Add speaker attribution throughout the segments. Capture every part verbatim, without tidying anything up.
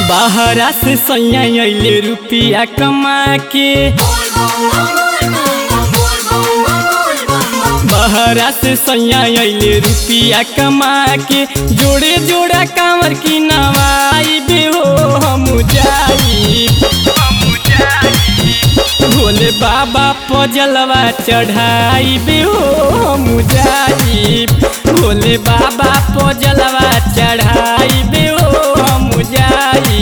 Speaker 1: बाहरा से सैया अइले रुपिया कमा के, बाहरा से सैया अइले रुपिया कमा के, जोड़े जोड़ा कांवर की नवाई बे हो हम जाई। भोले बाबा पजलवा चढ़ाई बे हो हम जाई। भोले बाबा पजलवा चढ़ाई बे हो हम जाई।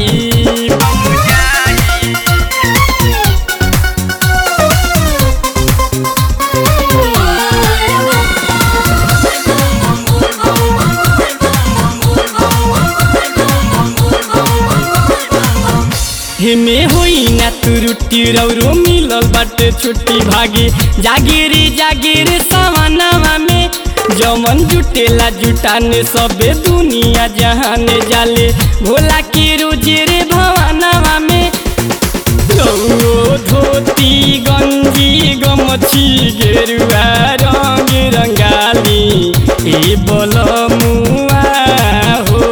Speaker 1: हेमे होई ना तू रुटी रौरो मिलल बाटे छुट्टी भागी। जागिरी जागिरी सवानावा में जमन जुटेला जुटाने सबे दुनिया जहाने जाले। भोला की रोजे रे भवानावा में रौरो धोती गंजी गमछी गेरुआ रंग रंगाली। ए बलमुआ हो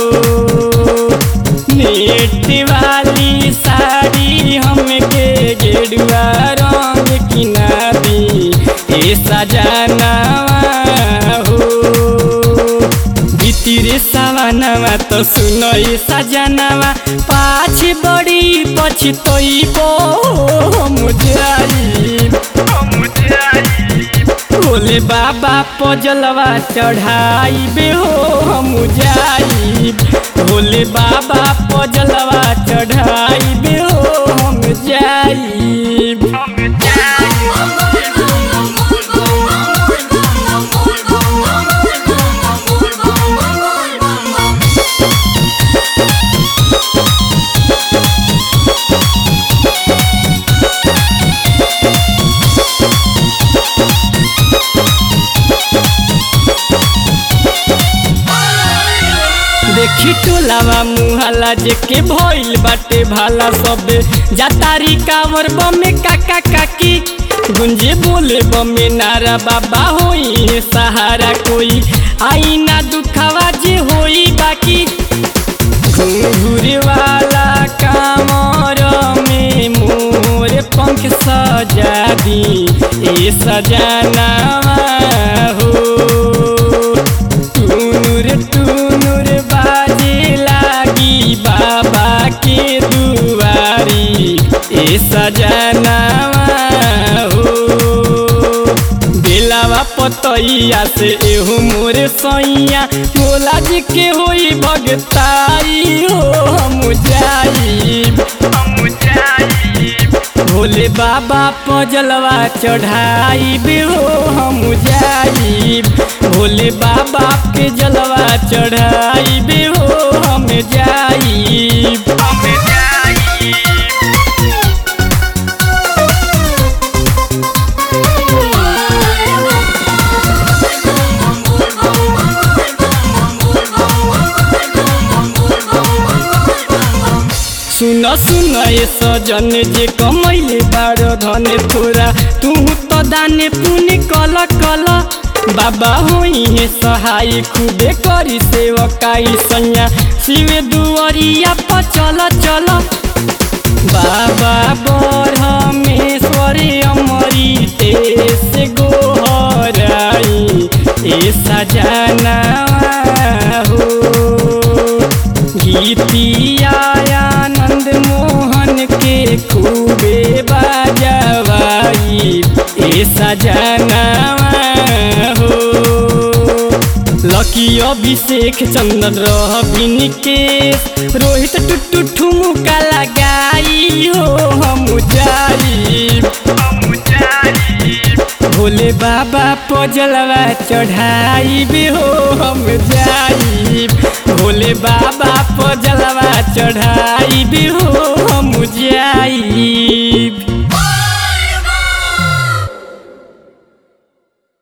Speaker 1: नेट वाली साड़ी हमके गेरुआ रंग किना दी। ए सजनावा हो भीतरे सवानावा तो सुनो ए सजनावा। पाछ बड़ी पछतइबो हम जाई। भोले बाबा पजलवा चढ़ाई बे हो हम जाई। भोले बाबा पजलवा चढ़ाई बे हो हम जाई। देखी टोलावा मुहाला जेके भइल बाटे भाला। सबे जातारी कांवर बमे काका काकी। गुंजे बोले बमे नारा बाबा होई सहारा। कोई आई ना दुखावा जे होई बाकी। घुंघुर वाला कांवर में मोर पंख सजा दी। ए सजनावा हो टूनुर टूनुर बाजे लागी बाबा के दुआरी। ए सजनावा हो बेलावा पतैया से एहू मोरे सैया। भोला जी के होई भगताई हो हम जाई। भोले बाबा पजलवा चढ़ाई बे हो हम जाई। भोले बाबा के जलवा चढ़ाई बे हो हम जाई। सुन सुन ए सजन जे कमैले बारो धन थोरा। तू तो दाने पुण्य कल कल बाबा होई हे सहाय। खूबे करी सेवकाई सैया शिव दुआरिया पर चल चल। बाबा ब्रह्मेश्वरी अमृते से गोहराई। ए सजनावा हो गीतिया आनंद मोहन के खूबे बाजवाई। ए सजनावा हो लकी अभिषेक चंदन रह बिनिकेश। रोहित टुटू ठुमुका लगाई हो हम जाई। भोले बाबा पजलवा चढ़ाई बे हो हम जाई। भोले बाबा पजलवा चढ़ाई बे हो